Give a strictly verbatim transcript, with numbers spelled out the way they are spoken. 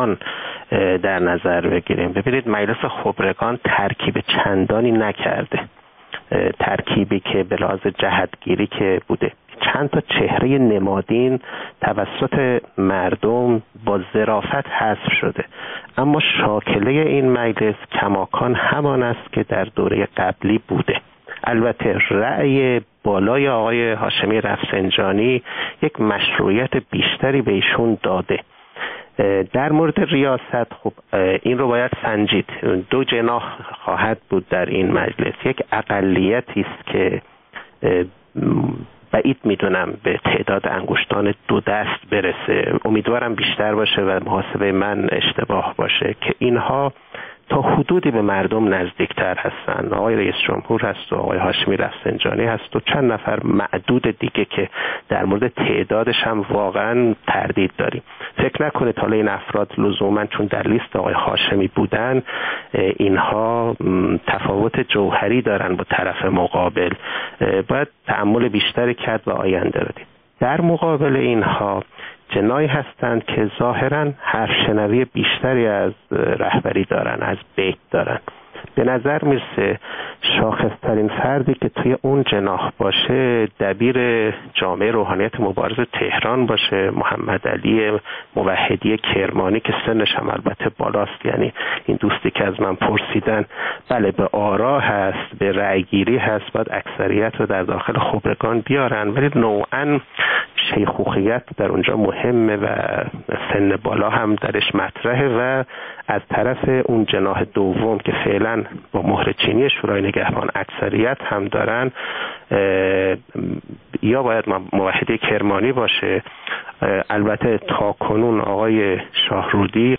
در نظر بگیریم. ببینید مجلس خبرگان ترکیب چندانی نکرده، ترکیبی که به لحاظ جهتگیری که بوده چند تا چهره نمادین توسط مردم با ظرافت حذف شده، اما شاکله این مجلس کماکان همان است که در دوره قبلی بوده. البته رأی بالای آقای هاشمی رفسنجانی یک مشروعیت بیشتری به ایشون داده. در مورد ریاست خب این رو باید سنجید. دو جناح خواهد بود در این مجلس، یک اقلیتی است که بعید میدونم به تعداد انگشتان دو دست برسه، امیدوارم بیشتر باشه و محاسبه من اشتباه باشه، که اینها تا حدودی به مردم نزدیکتر هستن. آقای رئیس جمهور هست و آقای هاشمی رفسنجانی هست و چند نفر معدود دیگه که در مورد تعدادش هم واقعا تردید داریم. فکر نکنید حالا این افراد لزوما چون در لیست آقای هاشمی بودن اینها تفاوت جوهری دارن با طرف مقابل، باید تأمل بیشتری کرد و آینده رو دید. در مقابل اینها جنایی هستند که ظاهراً حرف شنوی بیشتری از رهبری دارن، از بیت دارن. به نظر میرسه شاخصترین فردی که توی اون جناح باشه دبیر جامعه روحانیت مبارز تهران باشه، محمد علی موحدی کرمانی که سنش هم البته بالاست. یعنی این دوستی که از من پرسیدن بله به آرا هست، به رأیگیری هست، باید اکثریت رو در داخل خبرگان بیارن، ولی نوعاً شیخوخیت در اونجا مهمه و سن بالا هم درش مطرحه و از طرف اون جناح دوم که فعلا با مهر چینی شورای نگهبان اکثریت هم دارن یا باید موحدی کرمانی باشه. البته تا کنون آقای شاهرودی